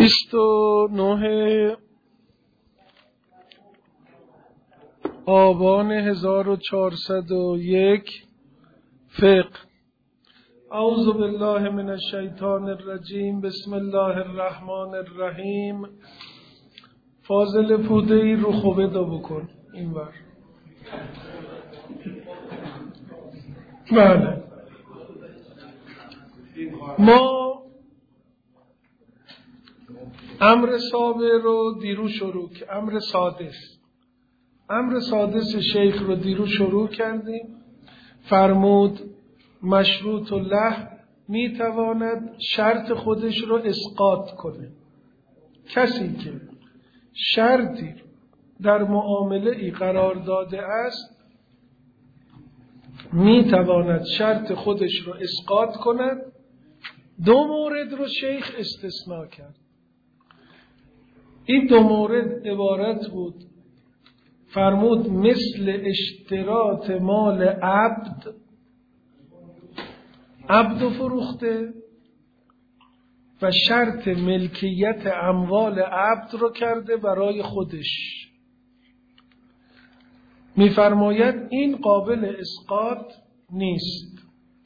29 آبان 1401 فقه. اعوذ بالله من الشیطان الرجیم. بسم الله الرحمن الرحیم. فاضل پوده‌ای رو خوبه دا بکن اینور. بله، ما امر سابع رو دیرو شروع امر سادس شیخ رو دیرو شروع کردیم. فرمود مشروط له میتواند شرط خودش رو اسقاط کنه. کسی که شرطی در معامله ای قرار داده است میتواند شرط خودش رو اسقاط کند. دو مورد رو شیخ استثناء کرد. این دو مورد عبارت بود، فرمود مثل اشتراط مال عبد فروخته و شرط ملکیت اموال عبد رو کرده برای خودش. میفرماید این قابل اسقاط نیست.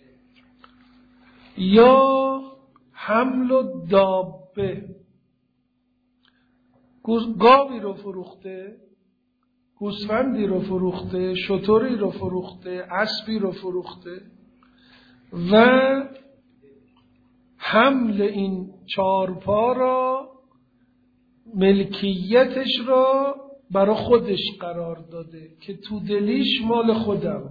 یا حمل و دابه، گاوی رو فروخته، گوسفندی رو فروخته، شتری رو فروخته، اسبی رو فروخته و حمل این چارپا را، ملکیتش را برای خودش قرار داده که تو دلیش مال خودم.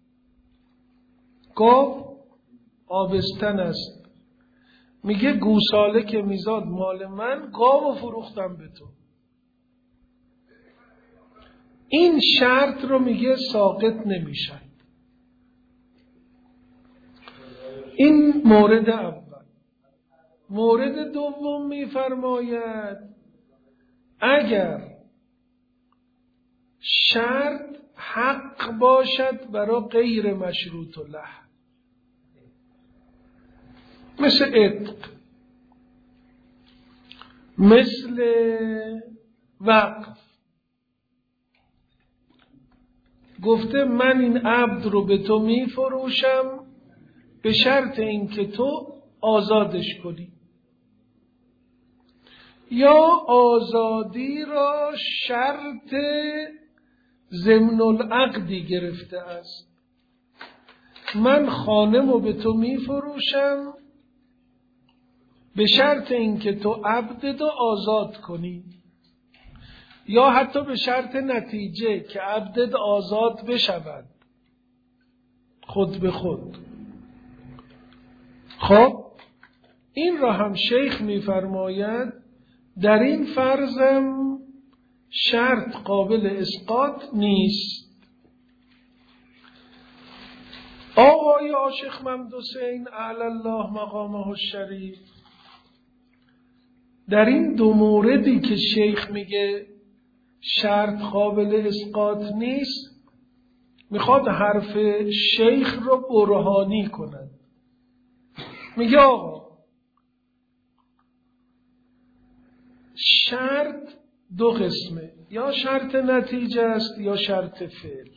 گاو آبستن است، میگه گوساله که میزاد مال من، گاو فروختم به تو. این شرط رو میگه ساقط نمیشن. این مورد اول. مورد دوم میفرماید اگر شرط حق باشد برای غیر مشروط له، مثل عتق، مثل وقف. گفته من این عبد رو به تو می فروشم به شرط اینکه تو آزادش کنی. یا آزادی را شرط ضمن العقدی گرفته است. من خانم رو به تو می فروشم به شرط اینکه تو عبدت رو آزاد کنی، یا حتی به شرط نتیجه که عبدت آزاد بشود خود به خود. خب این را هم شیخ میفرماید در این فرضم شرط قابل اسقاط نیست. آقای عاشق محمد حسین اعلی الله مقامه الشریف در این دو موردی که شیخ میگه شرط قابل اسقاط نیست، میخواد حرف شیخ رو برهانی کند. میگه آقا شرط دو قسمه، یا شرط نتیجه است یا شرط فعل.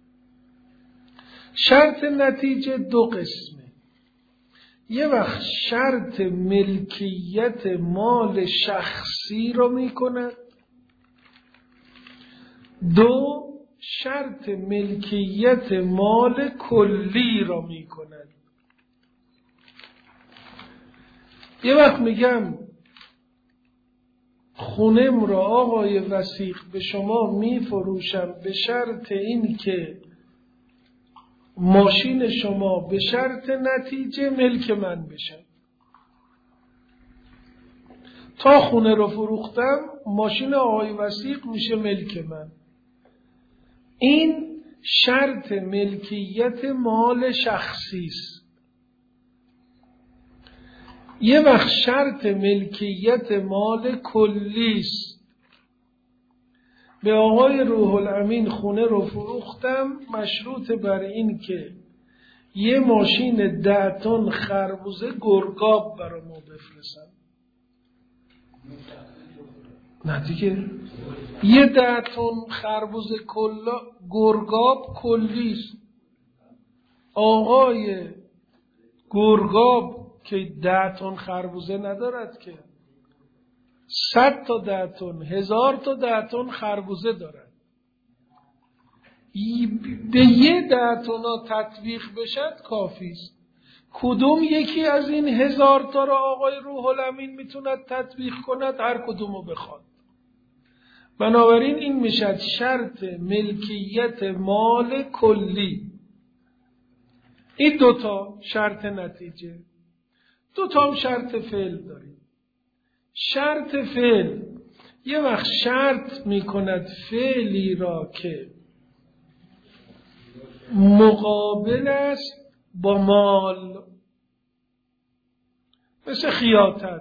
شرط نتیجه دو قسمه. یه وقت شرط ملکیت مال شخصی رو میکند، دو شرط ملکیت مال کلی را میکند. یه وقت میگم خونم را آقای وثیق به شما میفروشم به شرط این که ماشین شما به شرط نتیجه ملک من بشه. تا خونه رو فروختم ماشین آقای وثیق میشه ملک من. این شرط ملکیت مال شخصی است. یه وقت شرط ملکیت مال کلی است. به آقای روح الامین خونه رو فروختم مشروط بر این که یه ماشین 10 تن خربوزه گرگاب برای ما بفرستن. نه دیگه. یه 10 تن خربوزه گرگاب کلیست. آقای گرگاب که 10 تن خربوزه ندارد که، 100 تا 10 تن، 1000 تا 10 تن خربوزه دارد. به یه 10 تن تطبیق بشد کافی است. کدوم یکی از این 1000 تا را آقای روح الامین میتوند تطبیق کند؟ هر کدومو بخواد. بنابراین این میشد شرط ملکیت مال کلی. این 2 تا شرط نتیجه. 2 تا هم شرط فعل داریم. شرط فعل یه وقت شرط میکند فعلی را که مقابل است با مال، مثل خیاطت،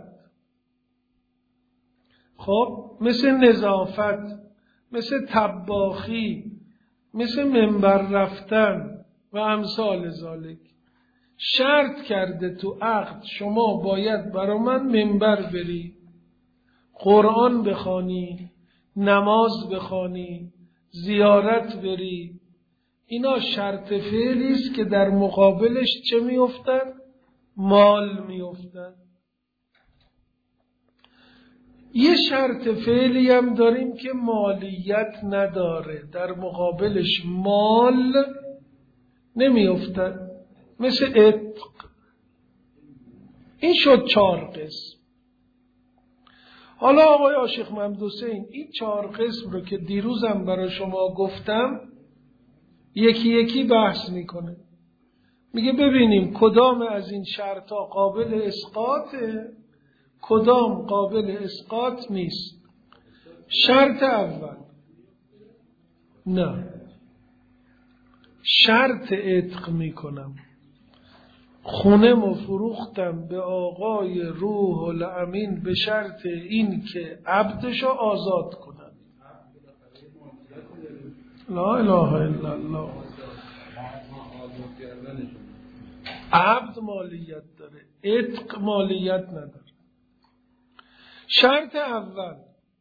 خب مثل نظافت، مثل طباخی، مثل منبر رفتن و امثال ذالک. شرط کرده تو عقد شما باید برا من منبر بری، قرآن بخوانی، نماز بخوانی، زیارت بری. اینا شرط فعلی است که در مقابلش چه میافتد؟ مال میافتد. یه شرط فعلی هم داریم که مالیت نداره، در مقابلش مال نمیافتد، مثل عتق. این شد 4 قسم. حالا آقای عاشق محمد حسین این 4 قسم رو که دیروزم برای شما گفتم یکی یکی بحث میکنه. میگه ببینیم کدام از این شرطا قابل اسقاطه، کدام قابل اسقاط نیست. شرط اول، نه، شرط عتق میکنم، خونه مو فروختم به آقای روح الامین به شرط این که عبدشو آزاد کنم. لا اله الا الله. عبد مالیت داره، عتق مالیت نداره. شرط اول،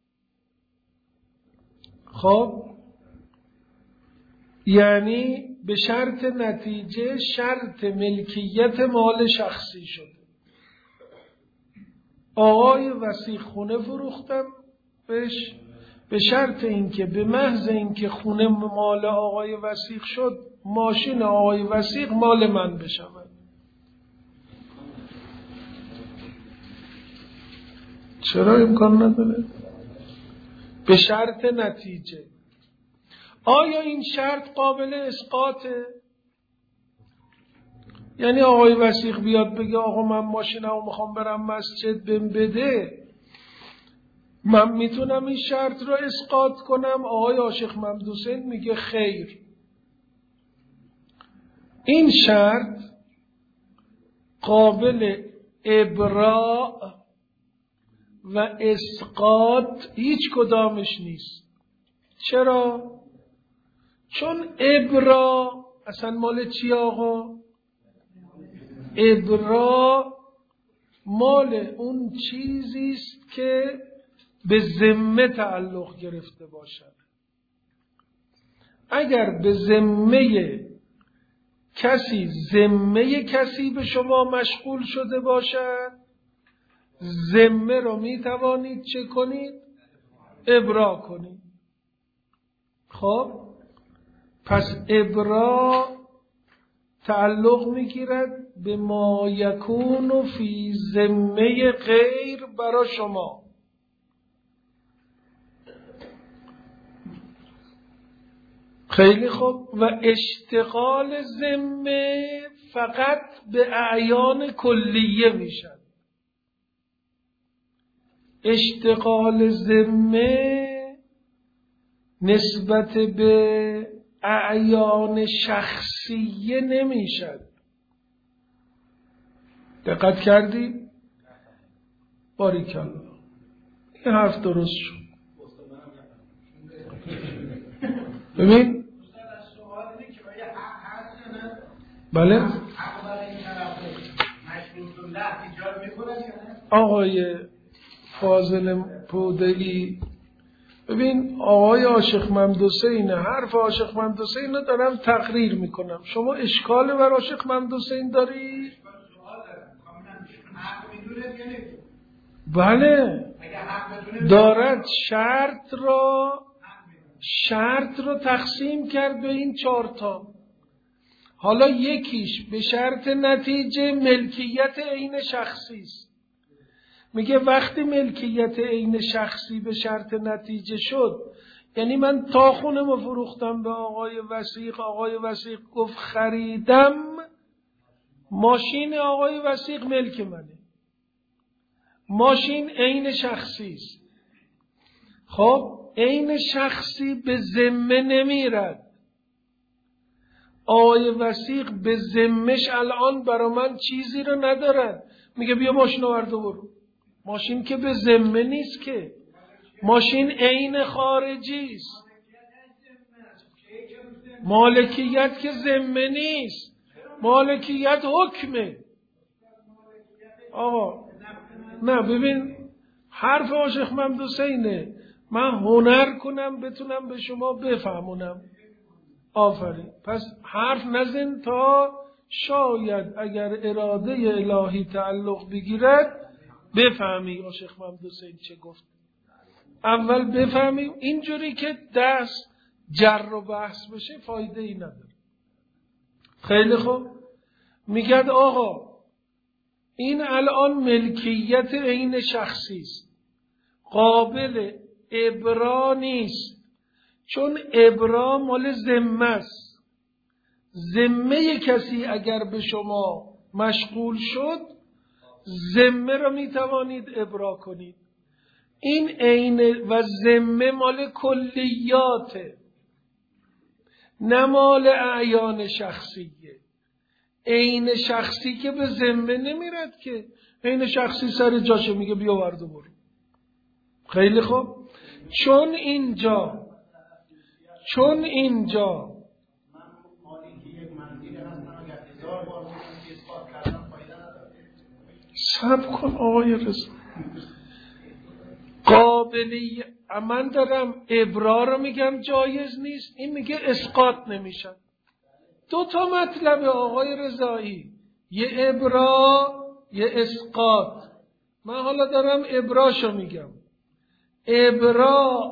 خب یعنی به شرط نتیجه شرط ملکیت مال شخصی شده. آقای وثیق خونه فروختم بهش به شرط اینکه به محض اینکه خونه مال آقای وثیق شد ماشین آقای وثیق مال من بشود. چرا امکان نداره؟ به شرط نتیجه. آیا این شرط قابل اسقاطه؟ یعنی آقای وثیق بیاد بگه آقا من ماشینمو میخوام برم مسجد بهم بده، من میتونم این شرط رو اسقاط کنم؟ آقای عاشق محمد حسین میگه خیر. این شرط قابل ابراء و اسقاط هیچ کدامش نیست. چرا؟ چون ابراء اصلا مال چی آقا؟ ابراء مال اون چیزی است که به ذمه تعلق گرفته باشد. اگر به ذمه کسی به شما مشغول شده باشد، ذمه رو می توانید چه کنید؟ ابراء کنید. خب پس ابراء تعلق میگیرد به ما یکون فی ذمه غیر برای شما. خیلی خوب. و اشتغال ذمه فقط به اعیان کلیه میشد. اشتغال ذمه نسبت به اعیان شخصیه نمیشد. دقت کردی؟ باریکالله. این حرف درست شد. ببین بله آقای فاضل پوده‌ای. ببین آقای عاشق ممدوح‌حسین، حرف عاشق ممدوح‌حسین رو دارم تقریر میکنم. شما اشکال بر عاشق ممدوح‌حسین داری؟ بله دارد. شرط رو تقسیم کرد به این 4 تا. حالا یکیش به شرط نتیجه ملکیت عین شخصی است. میگه وقتی ملکیت عین شخصی به شرط نتیجه شد، یعنی من تا خونم رو فروختم به آقای وثیق، آقای وثیق گفت خریدم، ماشین آقای وثیق ملک منه، ماشین عین شخصی است. خب عین شخصی به ذمه نمیرد. آقای وثیق به ذمهش الان برا من چیزی رو ندارد، میگه بیا ماشین آورده برو. ماشین که به ذمه نیست که، ماشین عین خارجی است. مالکیت که ذمه نیست، مالکیت حکمه. آقا نه ببین حرف عاشق ممدوح‌حسینه، من هنر کنم بتونم به شما بفهمونم. آفرین. پس حرف نزن تا شاید اگر اراده الهی تعلق بگیرد بفهمی عاشق ممدوح‌حسین چه گفت. اول بفهمیم، اینجوری که دست جر و بحث بشه فایده ای نداره. خیلی خوب. میگد آقا این الان ملکیت عین شخصی است، قابل ابرا نیست، چون ابرا مال ذمه است. ذمه کسی اگر به شما مشغول شد، ذمه را میتوانید ابرا کنید. این عین و ذمه مال کلیاته، نه مال اعیان شخصیه. عین شخصی که به ذمه نمیرد که، عین شخصی سر جاشه میگه بیا ورد و برو. خیلی خوب. چون اینجا صبر کن آقای رضا، قابلی من دارم ابرا رو میگم جایز نیست، این میگه اسقاط نمیشن. 2 تا مطلب آقای رضایی، یه ابرا یه اسقاط. من حالا دارم ابراشو میگم. ابرا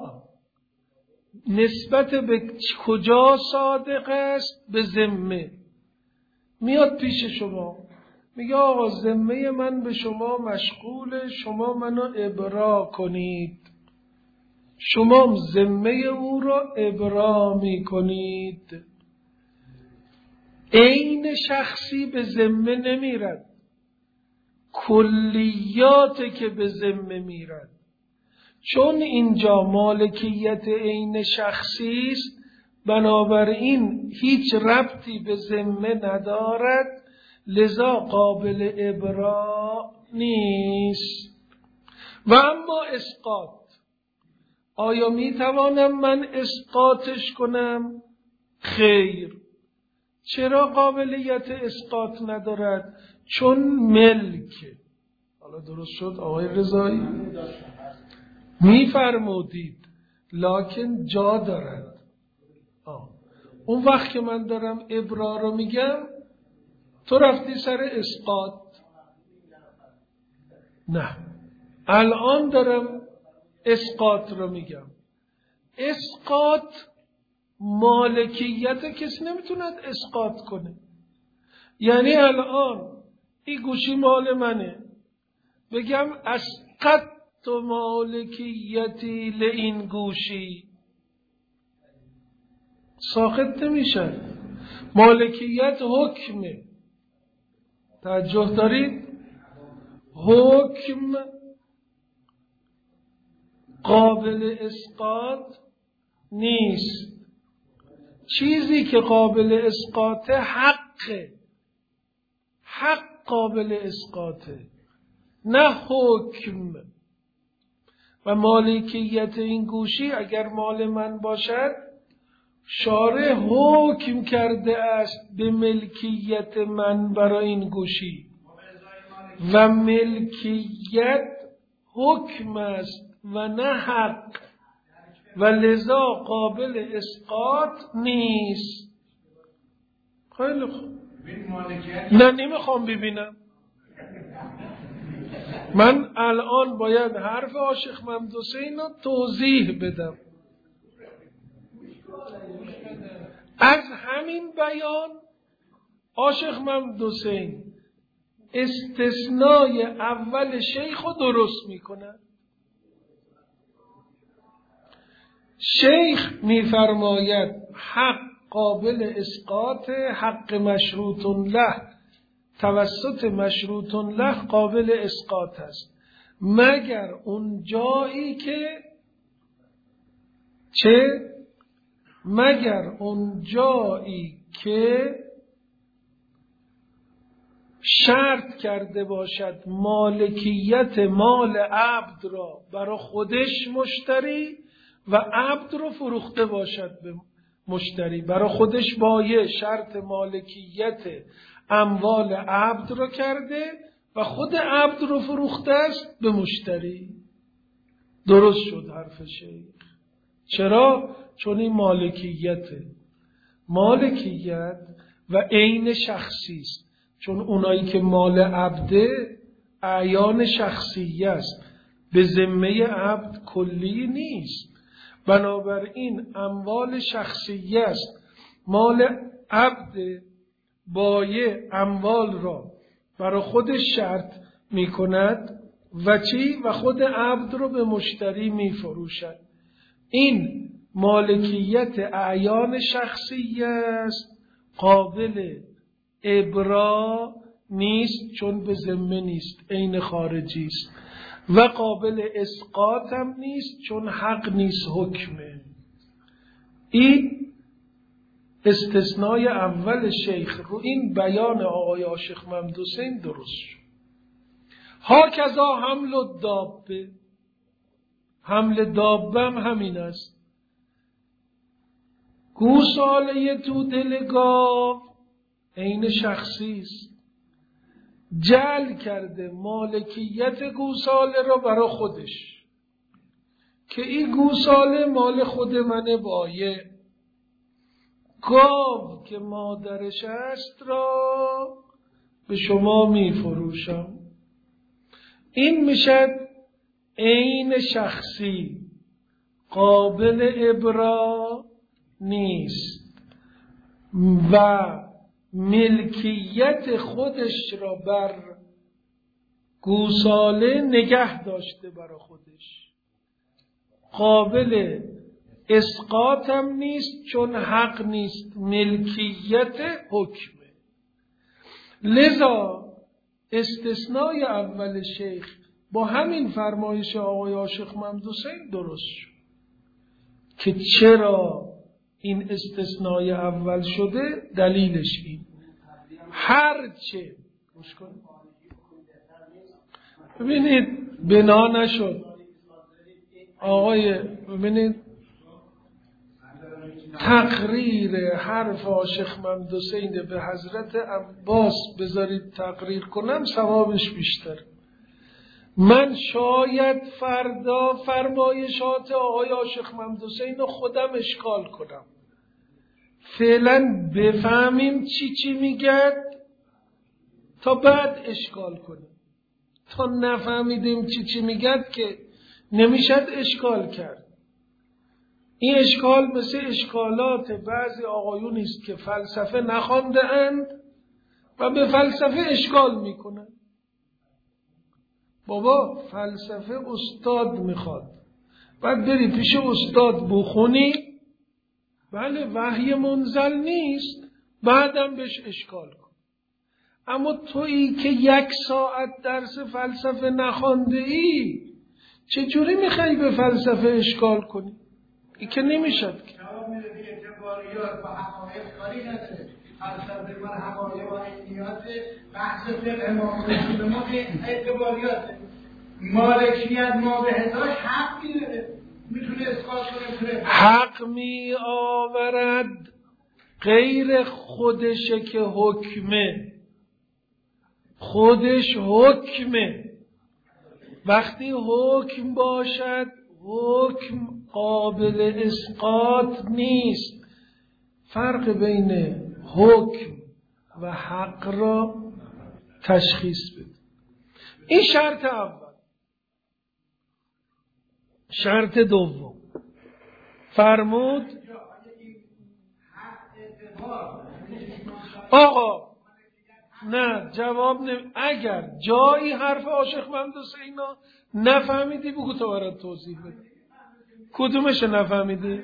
نسبت به کجا صادق است؟ به ذمه. میاد پیش شما میگه آقا ذمه من به شما مشغوله، شما منو ابرا کنید. شما ذمه او را ابرا میکنید. عین شخصی به ذمه نمیرد، کلیاتی که به ذمه میرد. چون اینجا مالکیت عین شخصی است، بنابراین هیچ ربطی به ذمه ندارد، لذا قابل ابرا نیست. و اما اسقاط، آیا میتوانم من اسقاطش کنم؟ خیر. چرا قابلیت اسقاط ندارد؟ چون ملک. حالا درست شد آقای رضایی؟ میفرمودید لکن جا دارد. اون وقت که من دارم ابرا رو میگم تو رفتی سر اسقاط. نه، الان دارم اسقاط رو میگم. اسقاط مالکیت کسی نمیتوند اسقاط کنه. یعنی الان این گوشی مال منه، بگم اسقط تو مالکیتی لین گوشی، ساقط نمیشه. مالکیت حکمه. توجه دارید؟ حکم قابل اسقاط نیست. چیزی که قابل اسقاطه حقه. حق قابل اسقاطه، نه حکم. و مالکیت این گوشی اگر مال من باشد، شارع حکم کرده است به ملکیت من برای این گوشی. و ملکیت حکم است و نه حق و لذا قابل اسقاط نیست. خیلی خوب. نه نمیخوام ببینم. من الان باید حرف عاشق محمد حسین رو توضیح بدم. از همین بیان عاشق محمد حسین استثنای اول شیخ رو درست میکنه. شیخ میفرماید حق قابل اسقاط، حق مشروط له توسط مشروط له قابل اسقاط است، مگر اون جایی که مگر اون جایی که شرط کرده باشد مالکیت مال عبد را برای خودش مشتری و عبد رو فروخته باشد به مشتری. برای خودش بایع شرط مالکیت اموال عبد رو کرده و خود عبد رو فروخته است به مشتری. درست شد حرف شیخ. چرا؟ چون این مالکیت و عین شخصی است. چون اونایی که مال عبده اعیان شخصی است، به ذمه عبد کلی نیست. بنابراین اموال شخصی است. مال عبد بایع اموال را برای خودش شرط می کند و خود عبد رو به مشتری می فروشد. این مالکیت اعیان شخصی است، قابل ابرا نیست چون به ذمه نیست، عین خارجی است، و قابل اسقاط هم نیست چون حق نیست، حکمه. این استثنای اول شیخ رو این بیان آقای عاشق محمد حسین درست شد. هاکذا حمل دابه هم همین است. گوساله تو دل گاو عین شخصی است، جعل کرده مالکیت گوساله را برای خودش که این گوساله مال خود منه بایع. گاو که مادرش است را به شما می فروشم. این میشد عین شخصی، قابل ابرا نیست و ملکیت خودش را بر گوساله نگه داشته برای خودش. قابل اسقاط هم نیست چون حق نیست، ملکیت حکمه. لذا استثنای اول شیخ با همین فرمایش آقای عاشق محمد حسین درست شد که چرا این استثنای اول شده. دلیلش این هرچه ببینید بنا نشد آقای، ببینید تقریر حرف عاشق محمد حسین به حضرت عباس بذارید تقریر کنم ثوابش بیشتر. من شاید فردا فرمایشات آقای عاشق محمد حسین رو خودم اشکال کنم، فعلا بفهمیم چی میگد تا بعد اشکال کنیم. تا نفهمیدیم چی میگد که نمیشد اشکال کرد. این اشکال مثل اشکالات بعضی آقایون است که فلسفه نخوانده اند و به فلسفه اشکال میکنن. بابا فلسفه استاد میخواد، بعد بری پیش استاد بخونی، بله وحی منزل نیست، بعدم بهش اشکال کن. اما تویی که 1 ساعت درس فلسفه نخوانده ای چجوری میخوای به فلسفه اشکال کنی؟ این که نمیشد که. جواب میده اعتباریات با حقایق کاری نداره. فلسفه من حقایق و عینیات بحث فقه معامله‌ای به ما اعتباریات مالکیت ما به هداش حق میده، میتونه اسقاط کنه. حق می آورد غیر خودشه که حکمه، خودش حکمه. وقتی حکم باشد حکم قابل اسقاط نیست. فرق بین حکم و حق را تشخیص بده. این شرط اول. شرط دوم فرمود آقا نه جواب اگر جایی حرف عاشق مهندس اینا نفهمیدی بگو تا برات توضیح بده. کدومش نفهمیدی؟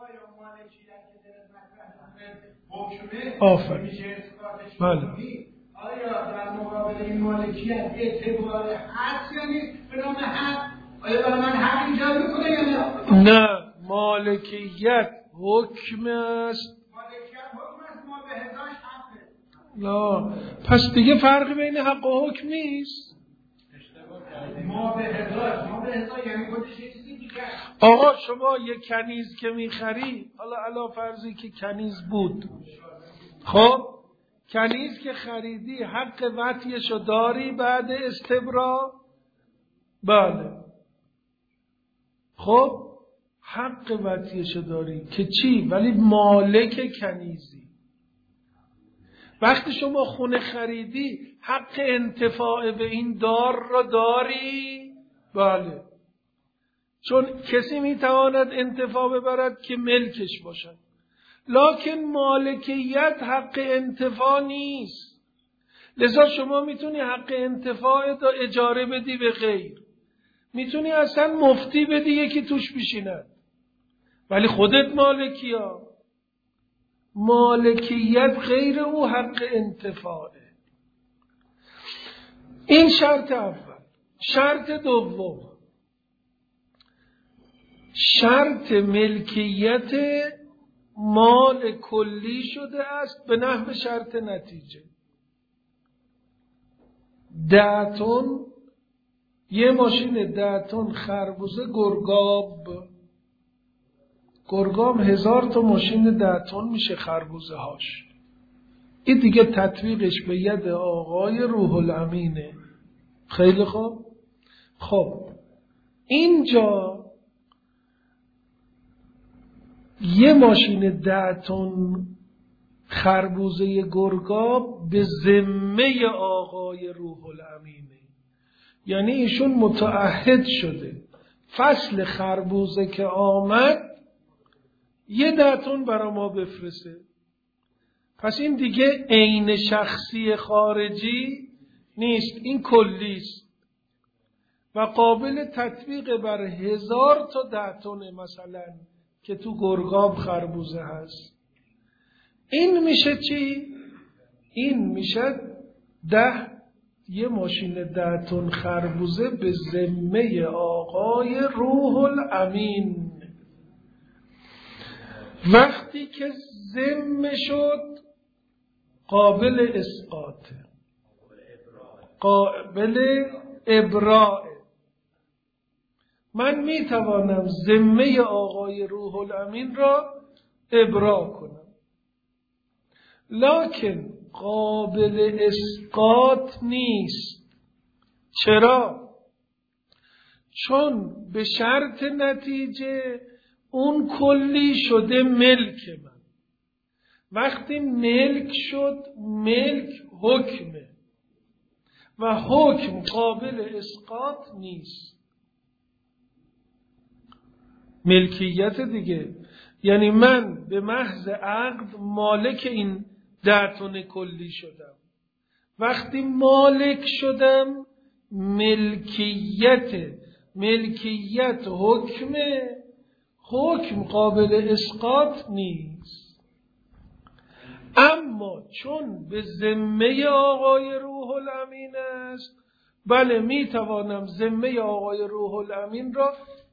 آفرین. بله. آیا در مقابل این مالکیت اعتبار حق یعنی به نام حق؟ آیا برای من حق ایجاد میکنه یا نه؟ مالکیت حکم است. مالکیت حکم است، ما به هزاش حقه. لا پس دیگه فرقی بین حق و حکم نیست. ما به هزار یعنی خودش یه چیزی دیگه. آقا شما یک کنیز که میخری، حالا علا فرضی که کنیز بود، خب کنیز که خریدی حق وطیشو داری بعد استبرا؟ بله. خب حق وطیشو داری که چی؟ ولی مالک کنیزی. وقتی شما خونه خریدی حق انتفاع به این دار را داری؟ بله. چون کسی میتواند انتفاع ببرد که ملکش باشد، لکن مالکیت حق انتفاع نیست. لذا شما میتونی حق انتفاع را اجاره بدی به غیر، میتونی اصلا مفتی بدی یکی توش بشیند، ولی خودت مالکی ها. مالکیت غیر او حق انتفاعه. این شرط اول. شرط دوم شرط ملکیت مال کلی شده است به نحو شرط نتیجه. 10 تن یه ماشین 10 تن خربوزه گرگام 1000 تا ماشین 10 تن میشه خربوزه هاش. این دیگه تطبیقش به ید آقای روح الامینه. خیلی خوب. خب اینجا یه ماشین 10 تن خربوزه گرگاب به ذمه آقای روح الامینه، یعنی ایشون متعهد شده فصل خربوزه که آمد یه 10 تن برا ما بفرسته. پس این دیگه عین شخصی خارجی نیست، این کلیست و قابل تطبیق بر 1000 تا 10 تن مثلا که تو گرگاب خربوزه هست. این میشه چی؟ این میشه 10 یه ماشین 10 تن خربوزه به ذمه آقای روح الامین. وقتی که ذمه شد قابل اسقاطه، قابل ابراء. من میتوانم ذمه آقای روح الامین را ابراء کنم، لکن قابل اسقاط نیست. چرا؟ چون به شرط نتیجه اون کلی شده ملک من. وقتی ملک شد، ملک حکمه و حکم قابل اسقاط نیست. ملکیت دیگه، یعنی من به محض عقد مالک این 10 تن کلی شدم. وقتی مالک شدم ملکیت حکم قابل اسقاط نیست. اما چون به ذمه آقای روح الامین است، بله میتوانم ذمه آقای روح الامین را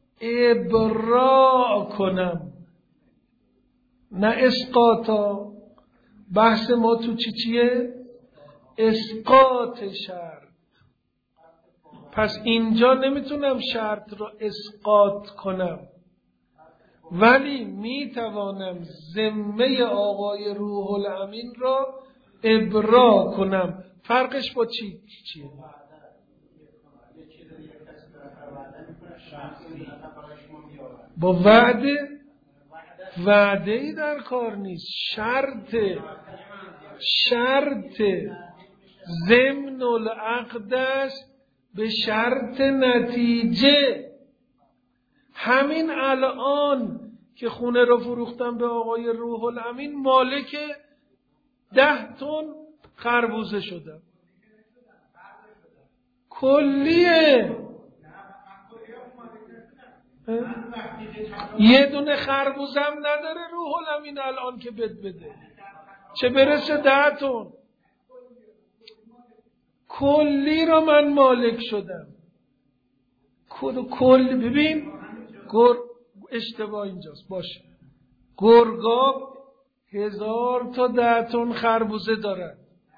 ابراء کنم، نه اسقاطا. بحث ما تو چیه؟ اسقاط شرط. پس اینجا نمیتونم شرط رو اسقاط کنم، ولی میتوانم ذمه آقای روح الامین را ابراء کنم. فرقش با چیه؟ با وعده ای در کار نیست. شرط ضمن العقد است به شرط نتیجه. همین الان که خونه رو فروختم به آقای روح الامین، مالک 10 تن خربوزه شدم. کلیه. یه دونه خربوزم نداره روح الامین الان که بده، چه برسه 10 تن. کلی رو من مالک شدم. کل ببین اشتباه اینجاست. باشه، گرگاب 1000 تا 10 تن خربوزه دارد.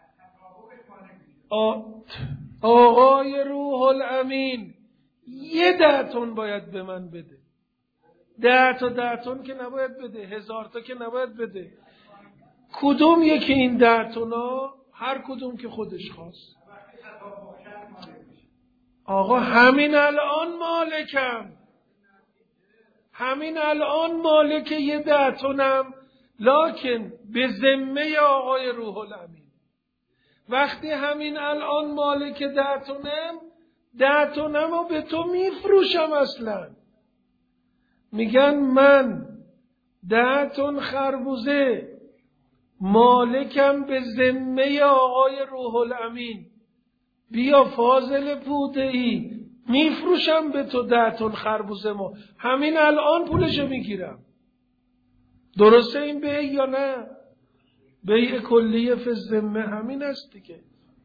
آقای روح الامین 10 تن باید به من بده. 10 تا 10 تن که نباید بده، 1000 تا که نباید بده. کدوم یکی این 10 تنا؟ هر کدوم که خودش خواست. آقا همین الان مالکم، همین الان مالک یه 10 تنم، لکن به ذمه آقای روح الامین. وقتی همین الان مالک 10 تنم، 10 تنم رو به تو میفروشم. اصلا میگن من 10 تن خربوزه مالکم به ذمه آقای روح الامین، بیا فاضل پوده‌ای میفروشم به تو 10 تن خربوزه، ما همین الان پولشو میگیرم. درسته این بیع یا نه؟ بیع کلیه فی الذمه همین است دیگه.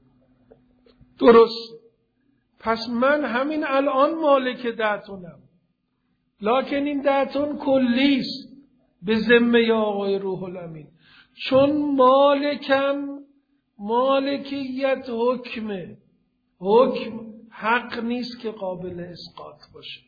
درست. پس من همین الان مالک 10 تنم، لکن این 10 تن کلیست به ذمه آقای روح الامین. چون مالکم مالکیت حکمه، حکم حق نیست که قابل اسقاط باشه،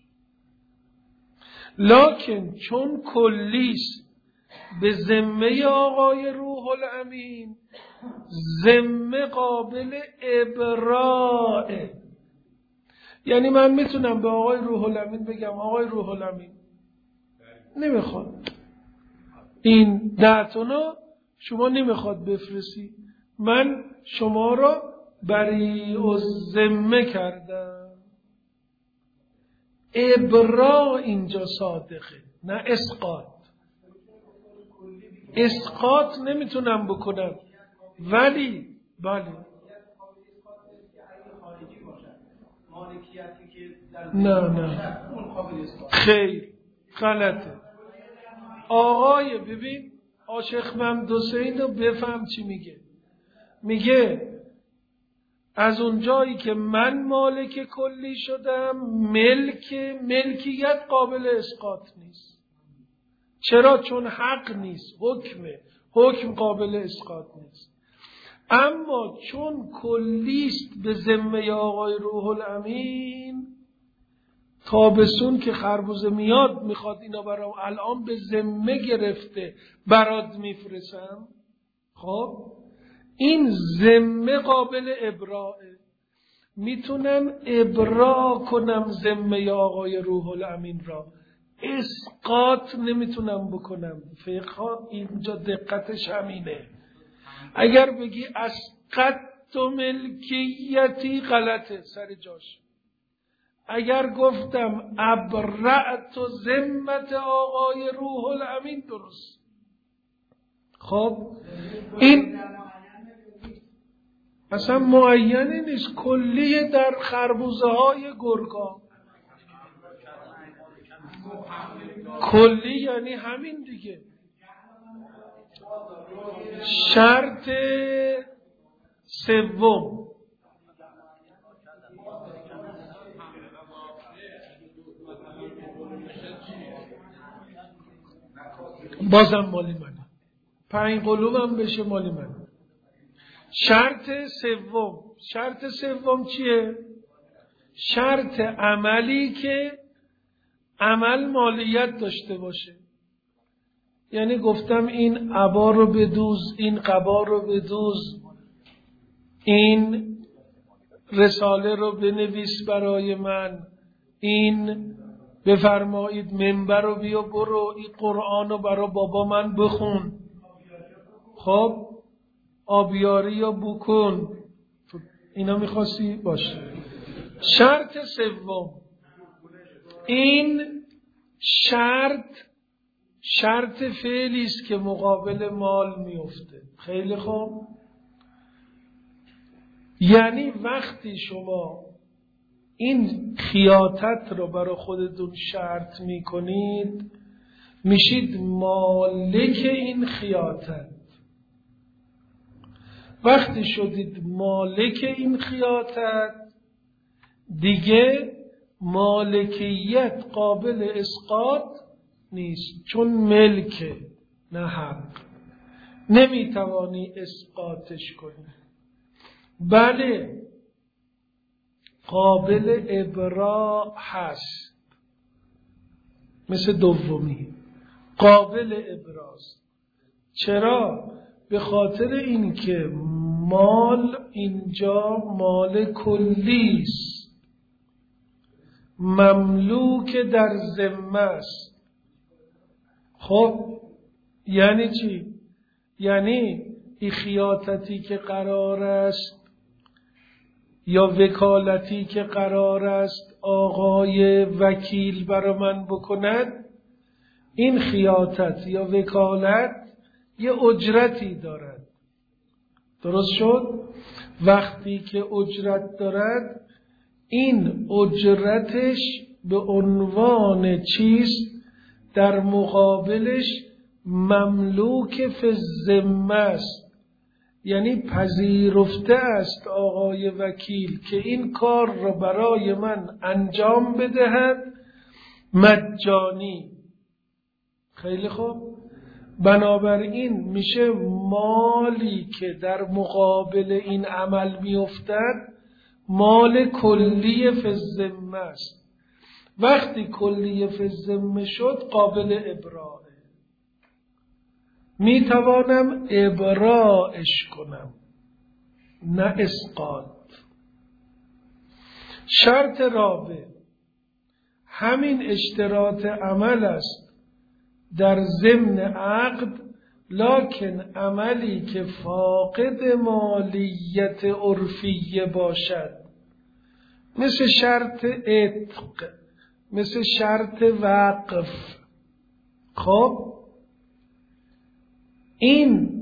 لکن چون کلیست به ذمه آقای روح الامین، ذمه قابل ابراء. یعنی من میتونم به آقای روح الامین بگم آقای روح الامین نمیخواد این 10 تنا، شما نمیخواد بفرستی، من شما را بریء الذمه کردم. ابراء اینجا صادقه، نه اسقاط. اسقاط نمیتونم بکنم، ولی بله نه خیر غلطه. آقای ببین عاشق ممدو حسین رو بفهم چی میگه. میگه از اون جایی که من مالک کلی شدم، ملکیت قابل اسقاط نیست. چرا؟ چون حق نیست، حکم قابل اسقاط نیست. اما چون کلیست به ذمه آقای روح الامین، تابستون که خربوزه میاد میخواد اینا برام الان به ذمه گرفته برات میفرسم، خب این ذمه قابل ابراء، میتونم ابراء کنم ذمه آقای روح الامین را، اسقاط نمیتونم بکنم. فقها اینجا دقتش همینه. اگر بگی اسقطت ملکیتی غلطه، سر جاش. اگر گفتم ابرأت ذمت آقای روح الامین درست. خب این اصلا معینه نیست، کلیه در خربوزه های گرگا. کلی یعنی همین دیگه. شرط سوم بازم مالی منه، 5 قلوبم بشه مالی منه. شرط سوم چیه؟ شرط عملی که عمل مالیت داشته باشه. یعنی گفتم این عبا رو بدوز، این قبا رو بدوز، این رساله رو بنویس برای من، این بفرمایید منبر رو بیا برو این قرآن رو برا بابا من بخون، خب آبیاری یا بکن، اینا میخواستی باشه. شرط سوم، این شرط فعلی است که مقابل مال میفته. خیلی خوب، یعنی وقتی شما این خیاطت رو برای خودتون شرط میکنید میشید مالک این خیاطت. وقتی شدید مالک این خیاطت دیگه مالکیت قابل اسقاط نیست، چون ملکه نه حق، نمیتوانی اسقاطش کنی. بله قابل ابراء هست، مثل دومی قابل ابراست. چرا؟ به خاطر اینکه مال اینجا مال کلی است، مملوک در ذمه است. خب یعنی چی؟ یعنی این خیاطتی که قرار است یا وکالتی که قرار است آقای وکیل برای من بکند، این خیاطت یا وکالت یه اجرتی دارد. درست شد؟ وقتی که اجرت دارد، این اجرتش به عنوان چیست؟ در مقابلش مملوک فی الذمه است، یعنی پذیرفته است آقای وکیل که این کار را برای من انجام بدهد مجانی. خیلی خوب، بنابراین میشه مالی که در مقابل این عمل میافتد مال کلی فی الذمه است. وقتی کلی فی الذمه شد قابل ابراءه، میتوانم ابراءش کنم نه اسقاط. شرط رابع همین اشتراط عمل است در ضمن عقد، لکن عملی که فاقد مالیت عرفیه باشد، مثل شرط عتق، مثل شرط وقف. خب این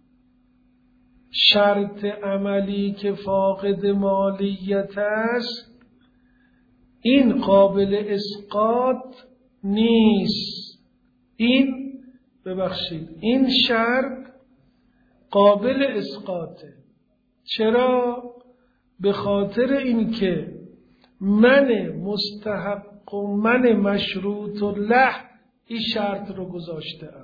شرط عملی که فاقد مالیت است این قابل اسقاط نیست. این شرط قابل اسقاطه. چرا؟ به خاطر اینکه من مستحق و من مشروط له این شرط رو گذاشتم،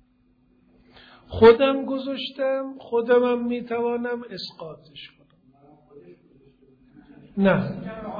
خودم گذاشتم، خودمم میتوانم اسقاطش کنم. نه،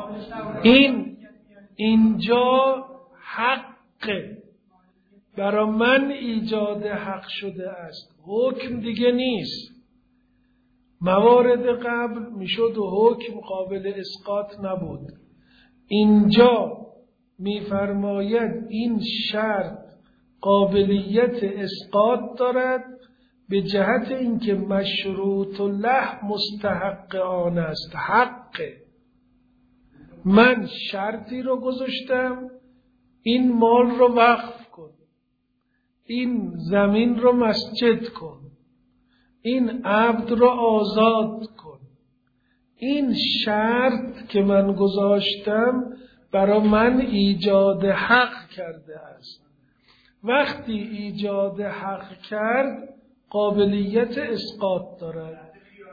اینجا حقه، برای من ایجاد حق شده است، حکم دیگه نیست. موارد قبل میشد و حکم قابل اسقاط نبود. اینجا میفرماید این شرط قابلیت اسقاط دارد به جهت اینکه مشروط له مستحق آن است، حقه. من شرطی رو گذاشتم این مال رو وقف کن، این زمین رو مسجد کن، این عبد رو آزاد کن. این شرط که من گذاشتم برای من ایجاد حق کرده است. وقتی ایجاد حق کرد قابلیت اسقاط دارد.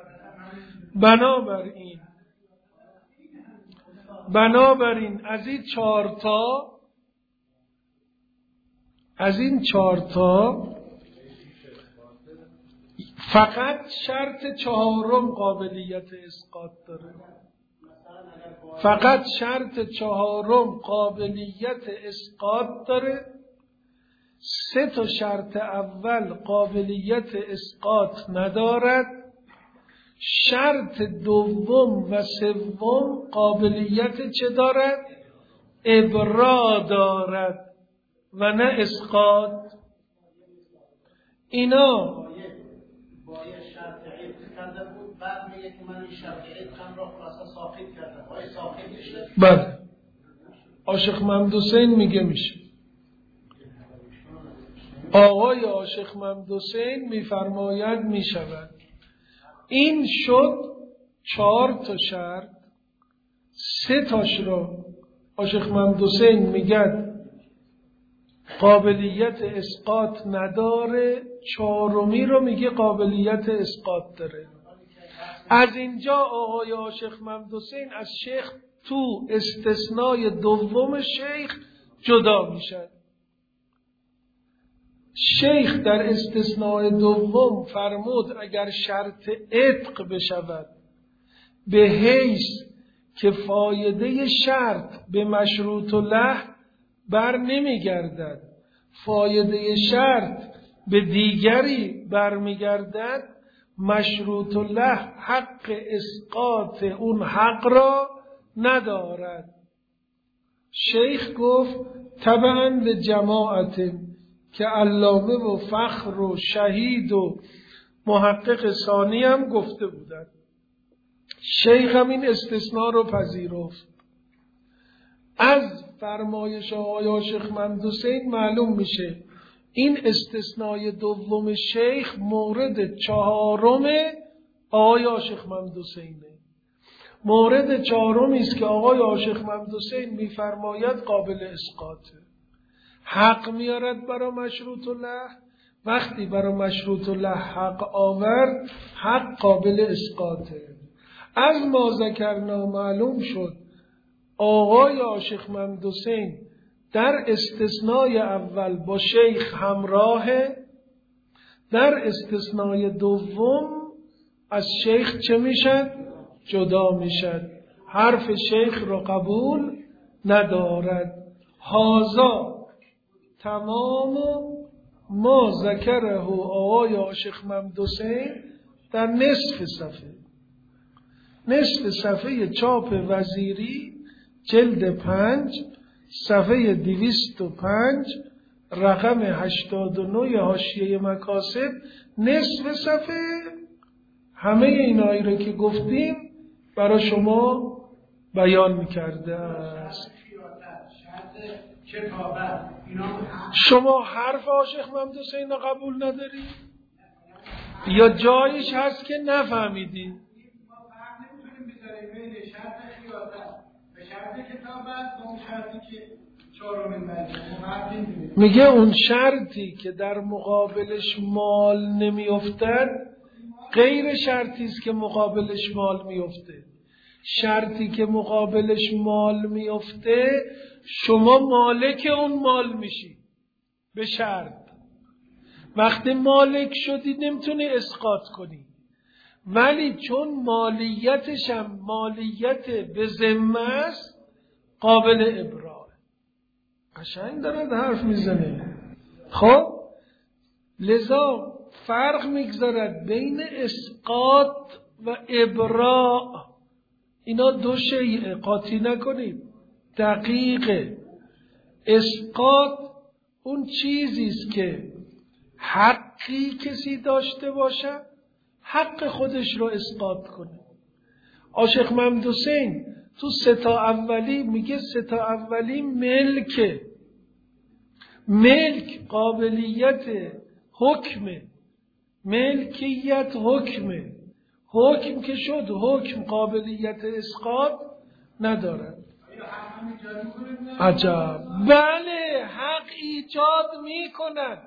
بنابراین از این چهارتا فقط شرط چهارم قابلیت اسقاط داره. فقط شرط چهارم قابلیت اسقاط داره. 3 شرط اول قابلیت اسقاط ندارد. شرط دوم و سوم قابلیت چه دارد؟ ابرا دارد و نه اسقاط. اینا باید شرط عید کرده بود، بعد میگه که من این شرط عید را خلاصه ساقط کردم. باید ساقط بشه. بله، عاشق محمد حسین میگه میشه. آقای عاشق محمد حسین میفرماید میشود. این شد 4 تا شرط. 3 تاش را عاشق محمد حسین میگه قابلیت اسقاط نداره، 4می رو میگه قابلیت اسقاط داره. از اینجا آقای عاشق محمد حسین از شیخ تو استثنای دوم شیخ جدا میشن. شیخ در استثنای دوم فرمود اگر شرط عتق بشود به حیث که فایده شرط به مشروط له بر نمیگردد، فایده شرط به دیگری برمیگردد، مشروط له حق اسقاط اون حق را ندارد. شیخ گفت طبعا به جماعت که علامه و فخر و شهید و محقق ثانی هم گفته بودند. شیخ هم این استثناء رو پذیرفت. از فرمایش آقای عاشق محمد حسین معلوم میشه این استثنای دوم شیخ مورد 4 آقای عاشق محمد حسینه. مورد 4 است که آقای عاشق محمد حسین میفرماید قابل اسقاطه. حق میارد برای مشروط له، وقتی برای مشروط له حق آورد حق قابل اسقاطه. از ما ذکرنا معلوم شد آقای عاشق محمد حسین در استثنای اول با شیخ همراهه، در استثنای دوم از شیخ چه میشد؟ جدا میشد. حرف شیخ رو قبول ندارد. هازا تمام ما ذکره آقای عاشق محمد حسین در نصف صفحه چاپ وزیری جلد 5 صفحه 205 رقم 89 حاشیه مکاسب نصف صفحه همه اینایی رو که گفتیم برای شما بیان می‌کرده است. شما حرف عاشق محمد حسین رو قبول نداری؟ یا جایش هست که نفهمیدین؟ میگه اون شرطی که در مقابلش مال نمیافتد غیر شرطی است که مقابلش مال میفته. شرطی که مقابلش مال میفته شما مالک اون مال میشی به شرط. وقتی مالک شدی نمیتونی اسقاط کنی، ولی چون مالیتش هم مالیت به ذمه است قابل ابراه. قشنگ دارد حرف میزنه. خب لذا فرق میگذارد بین اسقاط و ابراء. اینا 2 شیء، قاطی نکنید. دقیقه اسقاط اون چیزی است که حقی کسی داشته باشه حق خودش رو اسقاط کنه. عاشق محمد حسین تو 3 تا اولی میگه 3 تا اولی ملک قابلیت حکمه، ملکیت حکمه. حکم که شد حکم قابلیت اسقاط ندارد. عجب. بله حق ایجاد میکند.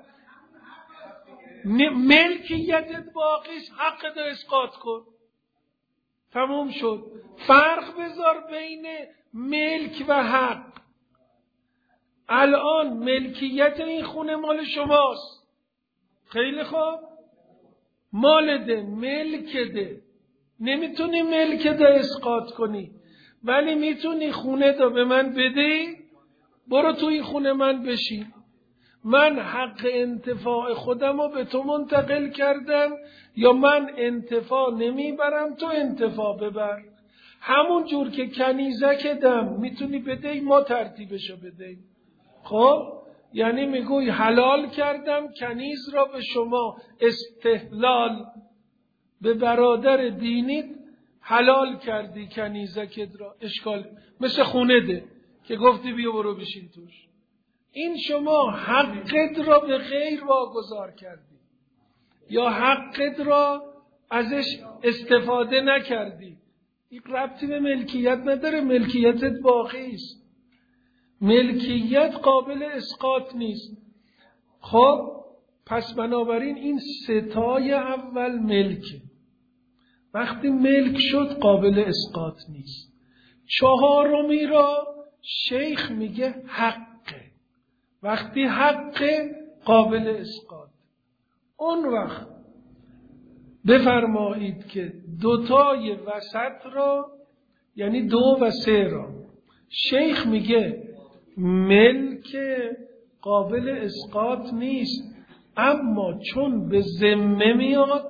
ملکیتت باقیش حق دا اسقاط کن. تموم شد. فرق بذار بین ملک و حق. الان ملکیت این خونه مال شماست. خیلی خوب. مال ده، ملک ده. نمیتونی ملک ده اسقاط کنی، ولی میتونی خونه ده به من بدی، برو توی خونه من بشین. من حق انتفاع خودم رو به تو منتقل کردم، یا من انتفاع نمیبرم تو انتفاع ببر. همون جور که کنیزک دم میتونی بدهی، ما ترتیبشو بدهیم. خب یعنی میگوی حلال کردم کنیز را به شما، استحلال به برادر دینیت حلال کردی کنیزکت را، اشکال مثل خونه ده که گفتی بیا برو بشین توش. این شما حقت را به غیر واگذار کردی یا حقت را ازش استفاده نکردی. این ربطی به ملکیت نداره، ملکیتت باقی است. ملکیت قابل اسقاط نیست. خب پس بنابراین این ستای اول ملکه. وقتی ملک شد قابل اسقاط نیست. چهارمی را شیخ میگه حقه. وقتی حقه قابل اسقاط، اون وقت بفرمایید که دوتای وسط را یعنی 2 و 3 را شیخ میگه ملک قابل اسقاط نیست، اما چون به ذمه میاد،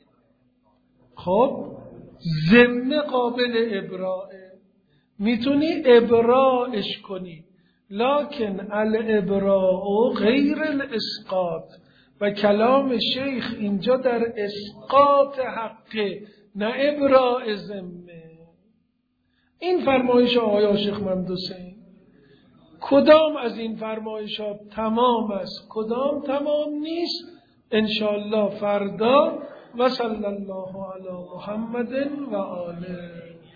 خب ذمه قابل ابراءه، میتونی ابراءش کنی، لکن الابراء غیر الاسقاط. و کلام شیخ اینجا در اسقاط حقه، نه ابراء ذمه. این فرمایش آقای شیخ محمد حسین، کدام از این فرمایشات تمام است کدام تمام نیست، انشاءالله فردا. و صلی الله علی محمد و آله.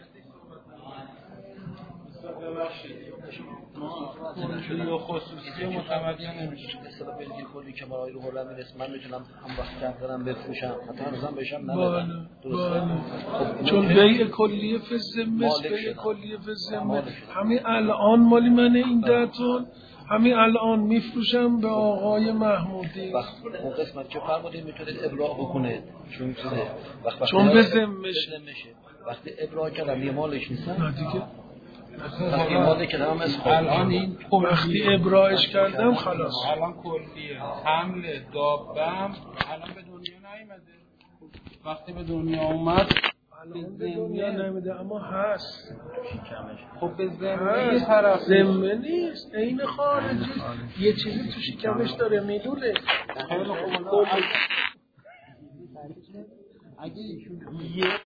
یا خصوصی متمدن نمیشه. مثلا بلژی کلی که برای رو هلند میرسه، من میتونم هم وقت کم کنم بفروشم، حتی هنوزم بهشم ندادم. چون بیع کلیه فزمه، بیع کلیه فزمه همین الان مالی من این 10 تن همین الان میفروشم به آقای محمودی. اون قسمت که فرمودید میتونید ابراع بکنید، چون به ذمشه. وقتی ابراع کردم یه مالش نیست نه دیگه. وقتی مالی که دارم الان این وقتی ابراعش کردم خلاص. الان کلیه حمل دابم الان به دنیا نیامده. وقتی به دنیا اومد الان به دنیا نمیده، اما هست. خب به ذمه طرف ذمه نیست، عین خارجی یه چیزی تو شکمش داره میلوله. اگه